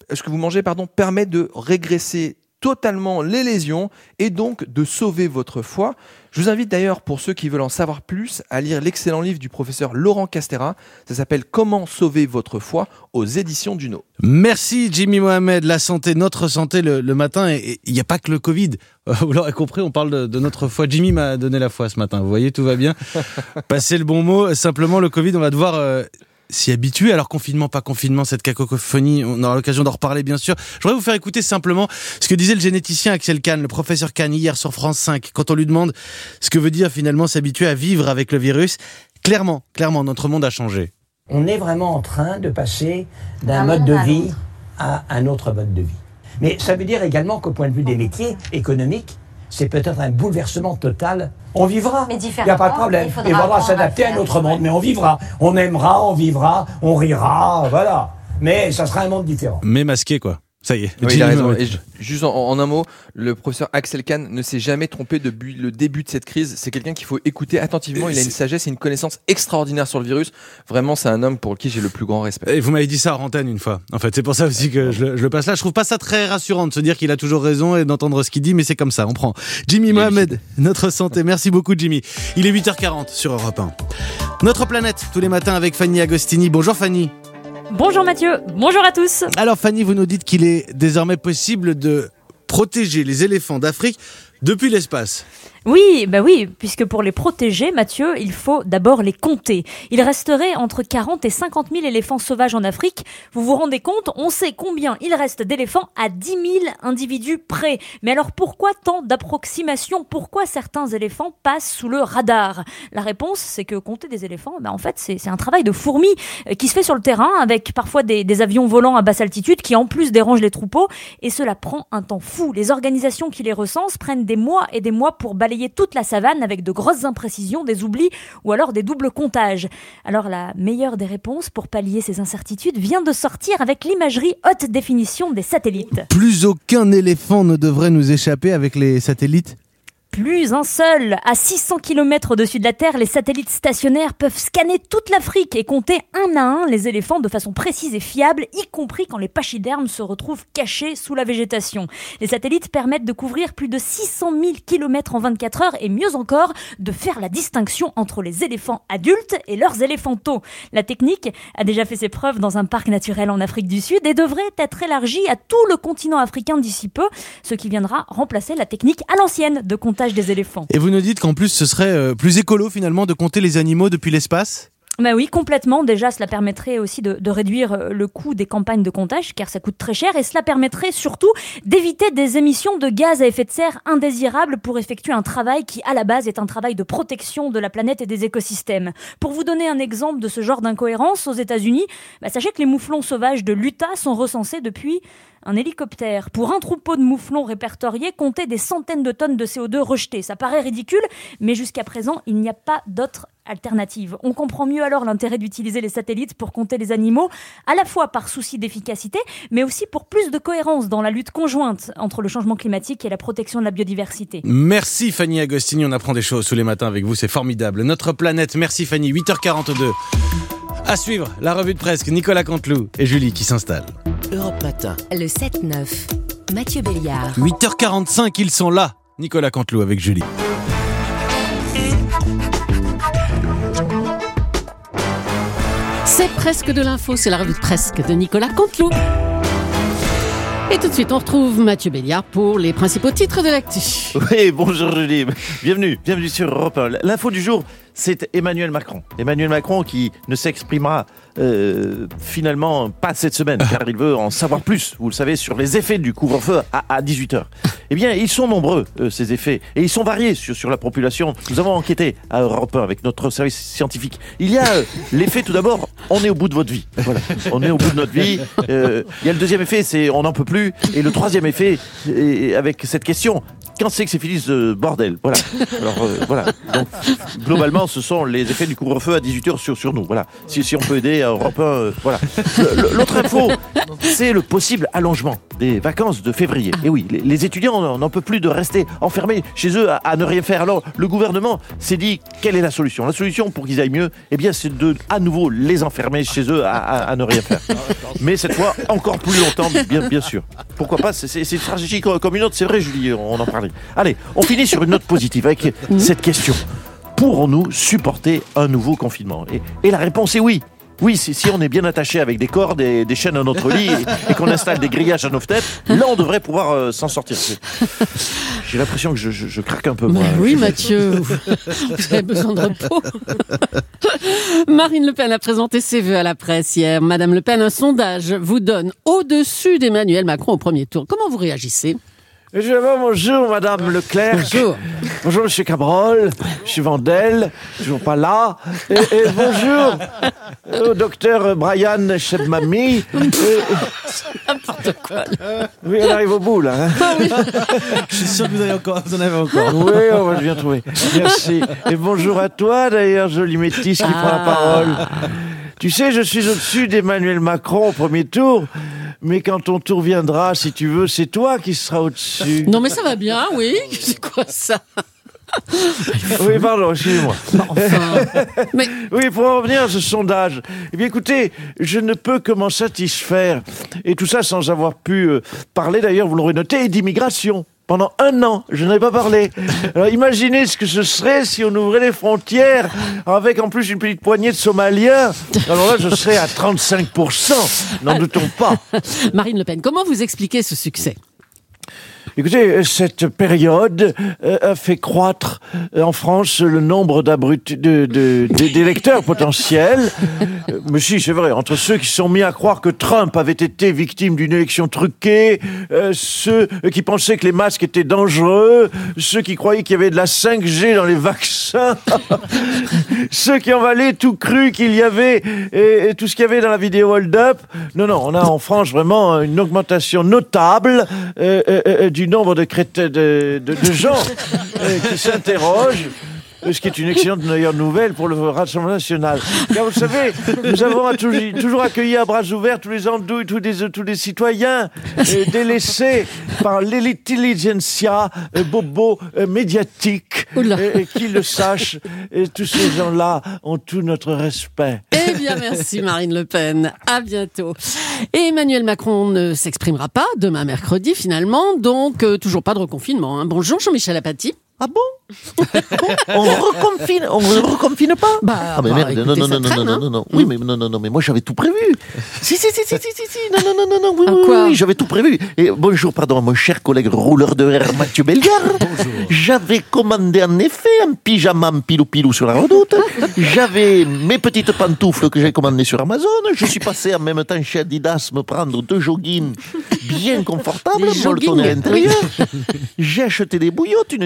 permet de régresser totalement les lésions et donc de sauver votre foie. Je vous invite d'ailleurs, pour ceux qui veulent en savoir plus, à lire l'excellent livre du professeur Laurent Castera. Ça s'appelle « Comment sauver votre foie » aux éditions Duno. Merci Jimmy Mohamed. La santé, notre santé le matin. Et il n'y a pas que le Covid. Vous l'aurez compris, on parle de notre foie. Jimmy m'a donné la foi ce matin. Vous voyez, tout va bien. Passez le bon mot. Simplement, le Covid, on va devoir... s'y habituer. Alors confinement, pas confinement, cette cacophonie, on aura l'occasion d'en reparler bien sûr. Je voudrais vous faire écouter simplement ce que disait le généticien Axel Kahn, le professeur Kahn, hier sur France 5, quand on lui demande ce que veut dire finalement s'habituer à vivre avec le virus. Clairement, notre monde a changé. On est vraiment en train de passer d'un mode de vie à un autre mode de vie. Mais ça veut dire également qu'au point de vue des métiers économiques, c'est peut-être un bouleversement total. On vivra, il n'y a pas de problème. Il faudra s'adapter à un autre monde, mais on vivra. On aimera, on vivra, on rira, voilà. Mais ça sera un monde différent. Mais masqué, quoi. Ça y est. Oui, il a raison. Et juste en un mot, le professeur Axel Kahn ne s'est jamais trompé depuis le début de cette crise. C'est quelqu'un qu'il faut écouter attentivement. Il a une sagesse et une connaissance extraordinaire sur le virus. Vraiment, c'est un homme pour qui j'ai le plus grand respect. Et vous m'avez dit ça en antenne une fois. En fait, c'est pour ça aussi que je le passe là. Je trouve pas ça très rassurant de se dire qu'il a toujours raison et d'entendre ce qu'il dit, mais c'est comme ça, on prend. Jimmy Mohamed, notre santé. Merci beaucoup, Jimmy. Il est 8h40 sur Europe 1. Notre planète, tous les matins avec Fanny Agostini. Bonjour Fanny. Bonjour Mathieu, bonjour à tous. Alors Fanny, vous nous dites qu'il est désormais possible de protéger les éléphants d'Afrique depuis l'espace. Oui, puisque pour les protéger, Mathieu, il faut d'abord les compter. Il resterait entre 40 et 50 000 éléphants sauvages en Afrique. Vous vous rendez compte ? On sait combien il reste d'éléphants à 10 000 individus près. Mais alors pourquoi tant d'approximations ? Pourquoi certains éléphants passent sous le radar ? La réponse, c'est que compter des éléphants, en fait, c'est un travail de fourmi qui se fait sur le terrain avec parfois des avions volants à basse altitude qui en plus dérangent les troupeaux. Et cela prend un temps fou. Les organisations qui les recensent prennent des mois et des mois pour balayer toute la savane avec de grosses imprécisions, des oublis ou alors des doubles comptages. Alors la meilleure des réponses pour pallier ces incertitudes vient de sortir avec l'imagerie haute définition des satellites. Plus aucun éléphant ne devrait nous échapper avec les satellites ? Plus un seul. À 600 km au-dessus de la Terre, les satellites stationnaires peuvent scanner toute l'Afrique et compter un à un les éléphants de façon précise et fiable, y compris quand les pachydermes se retrouvent cachés sous la végétation. Les satellites permettent de couvrir plus de 600 000 km en 24 heures et mieux encore, de faire la distinction entre les éléphants adultes et leurs éléphantaux. La technique a déjà fait ses preuves dans un parc naturel en Afrique du Sud et devrait être élargie à tout le continent africain d'ici peu, ce qui viendra remplacer la technique à l'ancienne de comptage des éléphants. Et vous nous dites qu'en plus ce serait plus écolo finalement de compter les animaux depuis l'espace ? Oui, complètement. Déjà, cela permettrait aussi de réduire le coût des campagnes de comptage, car ça coûte très cher, et cela permettrait surtout d'éviter des émissions de gaz à effet de serre indésirables pour effectuer un travail qui, à la base, est un travail de protection de la planète et des écosystèmes. Pour vous donner un exemple de ce genre d'incohérence, aux États-Unis, sachez que les mouflons sauvages de l'Utah sont recensés depuis Un hélicoptère, pour un troupeau de mouflons répertoriés, comptait des centaines de tonnes de CO2 rejetées. Ça paraît ridicule, mais jusqu'à présent, il n'y a pas d'autre alternative. On comprend mieux alors l'intérêt d'utiliser les satellites pour compter les animaux, à la fois par souci d'efficacité, mais aussi pour plus de cohérence dans la lutte conjointe entre le changement climatique et la protection de la biodiversité. Merci Fanny Agostini, on apprend des choses tous les matins avec vous, c'est formidable. Notre planète, merci Fanny, 8h42. À suivre, la revue de presse, Nicolas Canteloup et Julie qui s'installent. Europe Matin. Le 7-9. Mathieu Béliard. 8h45, ils sont là. Nicolas Canteloup avec Julie. C'est presque de l'info, c'est la revue de presse de Nicolas Canteloup. Et tout de suite, on retrouve Mathieu Béliard pour les principaux titres de l'actu. Oui, bonjour Julie, bienvenue sur Europe 1. L'info du jour, c'est Emmanuel Macron. Emmanuel Macron qui ne s'exprimera finalement pas cette semaine, car il veut en savoir plus, vous le savez, sur les effets du couvre-feu à 18h. Eh bien, ils sont nombreux, ces effets, et ils sont variés sur la population. Nous avons enquêté à Europe 1 avec notre service scientifique. Il y a l'effet, tout d'abord, on est au bout de votre vie. Voilà, on est au bout de notre vie. Il y a le deuxième effet, c'est on n'en peut plus. Et le troisième effet, avec cette question, quand c'est que c'est fini ce bordel? Voilà. Alors, voilà. Donc, globalement, ce sont les effets du couvre-feu à 18h sur nous. Voilà. Si on peut aider à Europe 1, voilà. L'autre info, c'est le possible allongement des vacances de février. Et oui, les étudiants n'en peuvent plus de rester enfermés chez eux à ne rien faire. Alors, le gouvernement s'est dit, quelle est la solution? La solution pour qu'ils aillent mieux, eh bien, c'est de, à nouveau, les enfermer chez eux à ne rien faire. Mais cette fois, encore plus longtemps, bien sûr. Pourquoi pas? C'est une stratégie comme une autre, c'est vrai, Julie, on en parlait. Allez, on finit sur une note positive avec cette question. Pourrons-nous supporter un nouveau confinement? Et la réponse est oui. Oui, si on est bien attaché avec des cordes et des chaînes à notre lit et qu'on installe des grillages à nos têtes, là on devrait pouvoir s'en sortir. J'ai l'impression que je craque un peu. Moi. Oui, Mathieu, vous avez besoin de repos. Marine Le Pen a présenté ses vœux à la presse hier. Madame Le Pen, un sondage vous donne au-dessus d'Emmanuel Macron au premier tour. Comment vous réagissez? Bonjour Madame Leclerc. Bonjour Monsieur Cabrol. Monsieur Vandel, toujours pas là. Et bonjour au docteur Brian Chebmami. N'importe quoi. Oui, on arrive au bout là. Oui. Je suis sûr que vous en avez encore. Oui, on va bien trouver. Merci. Et bonjour à toi d'ailleurs, jolie métisse qui prend la parole. Tu sais, je suis au-dessus d'Emmanuel Macron au premier tour. Mais quand ton tour viendra, si tu veux, c'est toi qui seras au-dessus. Non mais ça va bien, oui. C'est quoi ça? Oui, pardon, excusez-moi. Enfin, mais... Oui, pour en revenir à ce sondage, eh bien écoutez, je ne peux que m'en satisfaire. Et tout ça sans avoir pu parler, d'ailleurs, vous l'aurez noté, d'immigration. Pendant 1 an, je n'avais pas parlé. Alors imaginez ce que ce serait si on ouvrait les frontières avec en plus une petite poignée de Somaliens. Alors là, je serais à 35%. N'en doutons pas. Marine Le Pen, comment vous expliquez ce succès ? Écoutez, cette période a fait croître en France le nombre d'électeurs potentiels. Mais si, c'est vrai, entre ceux qui se sont mis à croire que Trump avait été victime d'une élection truquée, ceux qui pensaient que les masques étaient dangereux, ceux qui croyaient qu'il y avait de la 5G dans les vaccins, ceux qui en valaient tout cru qu'il y avait et tout ce qu'il y avait dans la vidéo Hold Up. Non, on a en France vraiment une augmentation notable du nombre de gens qui s'interrogent, ce qui est une excellente d'ailleurs nouvelle pour le Rassemblement national. Car vous savez, nous avons toujours accueilli à bras ouverts tous les andouilles, tous les citoyens délaissés par l'intelligentsia bobo médiatique, qu'ils le sachent. Et tous ces gens-là ont tout notre respect. Eh bien, merci Marine Le Pen. À bientôt. Et Emmanuel Macron ne s'exprimera pas demain mercredi finalement, donc toujours pas de reconfinement. Hein. Bonjour Jean-Michel Apathy. Ah bon? On reconfine pas? Ah mais merde, non. Oui, mais non, mais moi j'avais tout prévu. Si, non, oui, j'avais tout prévu. Et bonjour, pardon, à mon cher collègue rouleur de verre Mathieu Béliard. J'avais commandé en effet un pyjama pilou sur la Redoute. J'avais mes petites pantoufles que j'ai commandées sur Amazon. Je suis passé en même temps chez Adidas me prendre 2 joggings bien confortables, molletonnés à l'intérieur. J'ai acheté des bouillottes, une Nintendo.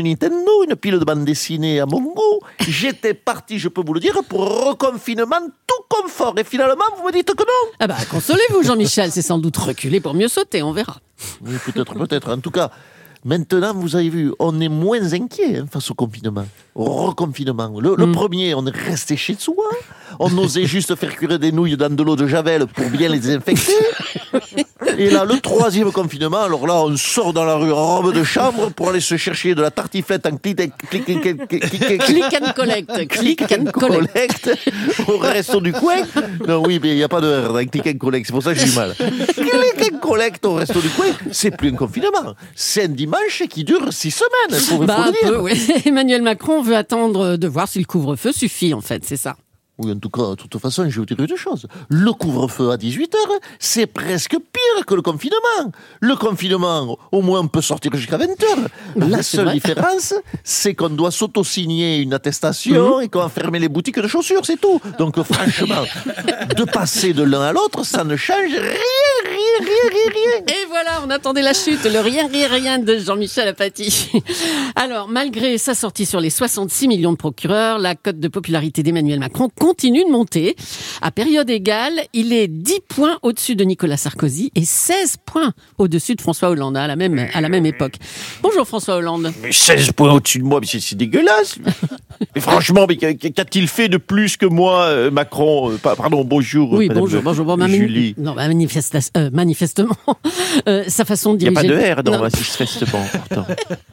nous, une pile de bande dessinée à mon goût. J'étais parti, je peux vous le dire, pour reconfinement tout confort. Et finalement, vous me dites que non. Ah bah, consolez-vous, Jean-Michel, c'est sans doute reculer pour mieux sauter, on verra. Oui, peut-être. En tout cas, maintenant, vous avez vu, on est moins inquiet face au confinement, au reconfinement. Le premier, on est resté chez soi. On osait juste faire cuire des nouilles dans de l'eau de Javel pour bien les désinfecter. Et là, le troisième confinement, alors là, on sort dans la rue en robe de chambre pour aller se chercher de la tartiflette en click and collect au resto du coin. Non, oui, mais il n'y a pas de R dans click and collect, c'est pour ça que j'ai du mal. Click and collect au resto du coin, c'est plus un confinement. C'est un dimanche qui dure 6 semaines, faut le dire. Oui. Emmanuel Macron veut attendre de voir si le couvre-feu suffit, en fait, c'est ça. Oui, en tout cas, de toute façon, je vais vous dire une chose. Le couvre-feu à 18h, c'est presque pire que le confinement. Le confinement, au moins, on peut sortir jusqu'à 20h. La seule différence, c'est qu'on doit s'auto-signer une attestation et qu'on va fermer les boutiques de chaussures, c'est tout. Donc, franchement, de passer de l'un à l'autre, ça ne change rien. Et voilà, on attendait la chute, le rien de Jean-Michel Apathy. Alors, malgré sa sortie sur les 66 millions de procureurs, la cote de popularité d'Emmanuel Macron continue de monter. À période égale, il est 10 points au-dessus de Nicolas Sarkozy et 16 points au-dessus de François Hollande à la même époque. Bonjour François Hollande. Mais 16 points au-dessus de moi, mais c'est dégueulasse. Mais franchement, mais qu'a-t-il fait de plus que moi, Macron pardon, bonjour. Oui, Madame bonjour. Julie. Non, manifestement, sa façon de diriger... Il n'y a pas de R dans manifestement, pourtant.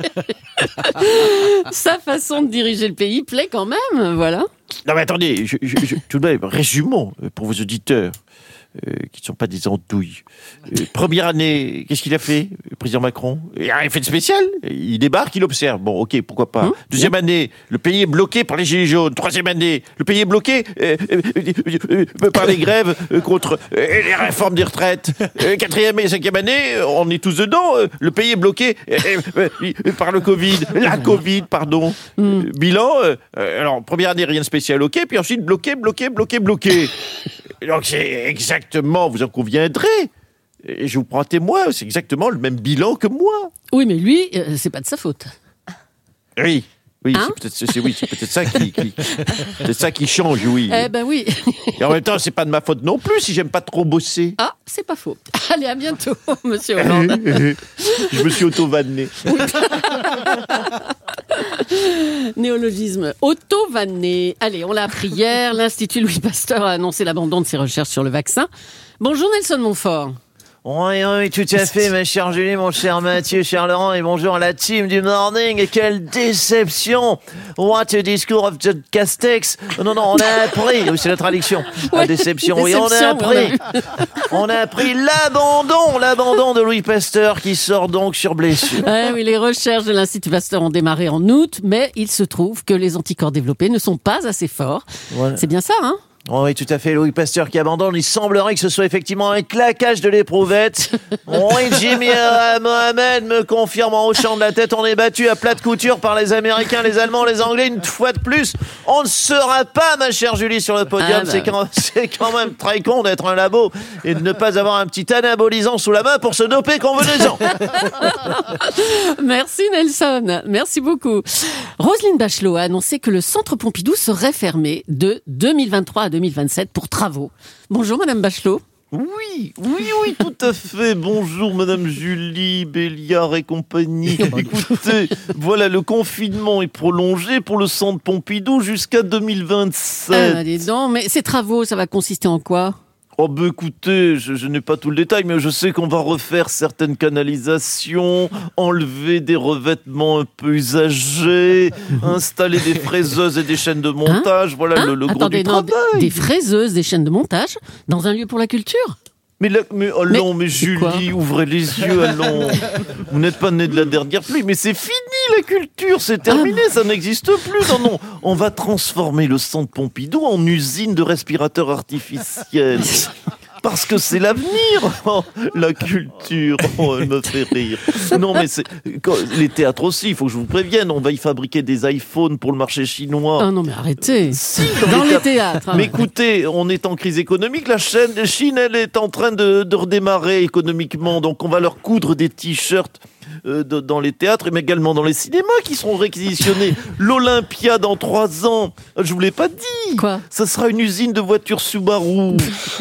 Sa façon de diriger le pays plaît quand même, voilà. Non mais attendez, tout de même, résumons pour vos auditeurs qui ne sont pas des andouilles. Première année, qu'est-ce qu'il a fait, le président Macron? Il n'a rien fait de spécial. Il débarque, il observe. Bon, ok, pourquoi pas. Deuxième année, le pays est bloqué par les gilets jaunes. Troisième année, le pays est bloqué par les grèves contre les réformes des retraites. Quatrième et cinquième année, on est tous dedans. Le pays est bloqué par le Covid. La Covid, pardon. Bilan, alors, première année, rien de spécial, ok. Puis ensuite, bloqué. Donc c'est exactement, vous en conviendrez, et je vous prends témoin, c'est exactement le même bilan que moi. Oui, mais lui, c'est pas de sa faute. Oui, hein? c'est peut-être ça peut-être ça qui change, oui. Eh ben oui. Et en même temps, c'est pas de ma faute non plus si j'aime pas trop bosser. Ah, c'est pas faux. Allez, à bientôt, monsieur Hollande. Je me suis auto-vanné. Néologisme auto-vanné. Allez, on l'a appris hier, l'Institut Louis Pasteur a annoncé l'abandon de ses recherches sur le vaccin. Bonjour Nelson Montfort. Oui, tout à fait, ma chère Julie, mon cher Mathieu, cher Laurent, et bonjour à la team du Morning. Et quelle déception! What a discours of the Castex. Non, on a appris, c'est la traduction. La déception, oui, on a appris. On a appris l'abandon de Louis Pasteur qui sort donc sur blessure. Oui, les recherches de l'Institut Pasteur ont démarré en août, mais il se trouve que les anticorps développés ne sont pas assez forts. Voilà. C'est bien ça, hein? Oui, tout à fait, Louis Pasteur qui abandonne. Il semblerait que ce soit effectivement un claquage de l'éprouvette. Oui, Jimmy Mohamed me confirme en hochant de la tête. On est battu à plate couture par les Américains, les Allemands, les Anglais. Une fois de plus, on ne sera pas, ma chère Julie, sur le podium. C'est quand même très con d'être un labo et de ne pas avoir un petit anabolisant sous la main pour se doper convenez-en. Merci Nelson, merci beaucoup. Roselyne Bachelot a annoncé que le Centre Pompidou serait fermé de 2023 à 2027 pour travaux. Bonjour Madame Bachelot. Oui, tout à fait. Bonjour Madame Julie, Béliard et compagnie. Écoutez, voilà, le confinement est prolongé pour le Centre Pompidou jusqu'à 2027. Ah, dis donc, mais ces travaux, ça va consister en quoi ? Oh bah écoutez, je n'ai pas tout le détail, mais je sais qu'on va refaire certaines canalisations, enlever des revêtements un peu usagés, installer des fraiseuses et des chaînes de montage, voilà le gros du travail. Des fraiseuses, des chaînes de montage dans un lieu pour la culture ? Mais Julie, ouvrez les yeux, allons. Vous n'êtes pas né de la dernière pluie, mais c'est fini la culture, c'est terminé, ça n'existe plus. Non, on va transformer le Centre Pompidou en usine de respirateurs artificiels. Parce que c'est l'avenir, la culture, elle me fait rire. Non, mais les théâtres aussi, il faut que je vous prévienne, on va y fabriquer des iPhones pour le marché chinois. Ah non, mais arrêtez. Si, dans les théâtres. Mais écoutez, on est en crise économique, la Chine, elle est en train de redémarrer économiquement, donc on va leur coudre des t-shirts dans les théâtres, mais également dans les cinémas qui seront réquisitionnés. L'Olympia dans 3 ans. Je vous l'ai pas dit. Quoi ? Ça sera une usine de voitures Subaru.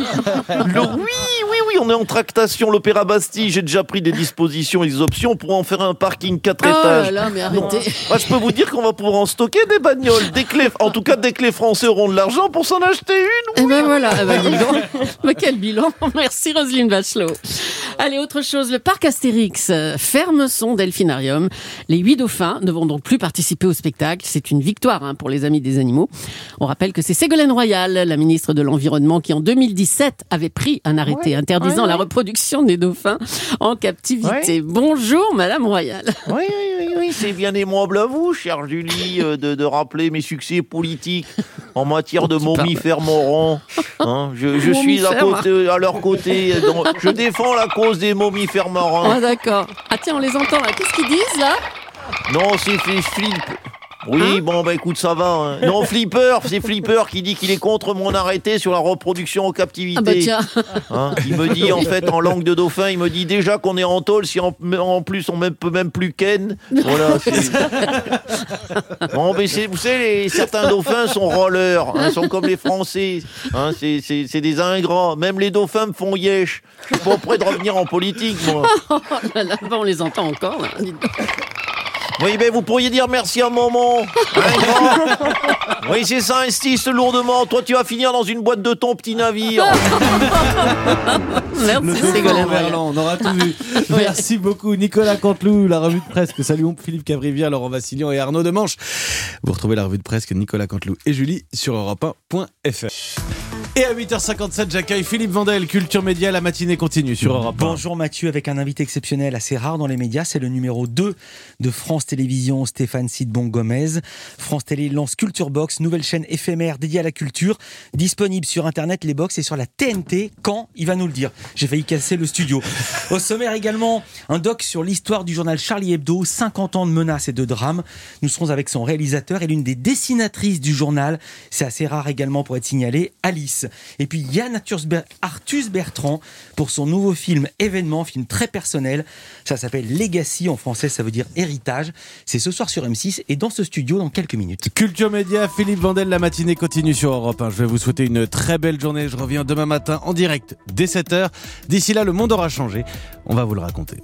Oui, on est en tractation. L'Opéra Bastille, j'ai déjà pris des dispositions et des options pour en faire un parking 4 étages. Oh là là, mais arrêtez. Moi, je peux vous dire qu'on va pouvoir en stocker des bagnoles. En tout cas, dès que les Français auront de l'argent pour s'en acheter une. Et ben voilà, dis donc. Mais quel bilan. Merci Roselyne Bachelot. Allez, autre chose, le parc Astérix ferme son delphinarium. Les 8 dauphins ne vont donc plus participer au spectacle. C'est une victoire pour les amis des animaux. On rappelle que c'est Ségolène Royal, la ministre de l'Environnement, qui en 2017 avait pris un arrêté interdisant la reproduction des dauphins en captivité. Bonjour Madame Royal. Oui, c'est bien aimable à vous, chère Julie, de rappeler mes succès politiques en matière de mammifères morants. Je suis à leur côté. Je défends la cause des mammifères marins. Ah d'accord. Ah tiens, on les entend là. Qu'est-ce qu'ils disent là ? Non, c'est Flip. Oui, écoute, ça va. Non, c'est Flipper qui dit qu'il est contre mon arrêté sur la reproduction en captivité. Ah bah tiens. Il me dit, en fait, en langue de dauphin, il me dit déjà qu'on est en tôle, si en plus on peut même plus ken. Voilà. Vous savez, certains dauphins sont rollers, sont comme les Français. C'est des ingrats. Même les dauphins me font yesh. Je suis pas prêt de revenir en politique, moi. Là, on les entend encore, là. Oui, vous pourriez dire merci un moment. Oui, c'est ça, insiste lourdement. Toi, tu vas finir dans une boîte de ton petit navire. Merci, Ségolène Verland, on aura tout vu. Merci beaucoup, Nicolas Canteloup, la revue de presse que saluons Philippe Cavrivière, Laurent Vassilian et Arnaud Demanche. Vous retrouvez la revue de presse que Nicolas Canteloup et Julie sur europe1.fr. Et à 8h57, j'accueille Philippe Vandel, Culture Média, la matinée continue sur Europe 1. Bonjour Mathieu, avec un invité exceptionnel assez rare dans les médias, c'est le numéro 2 de France Télévisions, Stéphane Sidbon-Gomez. France Télé lance Culture Box, nouvelle chaîne éphémère dédiée à la culture, disponible sur Internet, les box et sur la TNT. Quand ? Il va nous le dire. J'ai failli casser le studio. Au sommaire également, un doc sur l'histoire du journal Charlie Hebdo, 50 ans de menaces et de drames. Nous serons avec son réalisateur et l'une des dessinatrices du journal. C'est assez rare également pour être signalé, Alice. Et puis Yann Arthus Bertrand pour son nouveau film Événement, film très personnel. Ça s'appelle Legacy, en français ça veut dire héritage. C'est ce soir sur M6 et dans ce studio dans quelques minutes. Culture Média, Philippe Vandel, la matinée continue sur Europe 1. Je vais vous souhaiter une très belle journée. Je reviens demain matin en direct dès 7h. D'ici là, le monde aura changé. On va vous le raconter.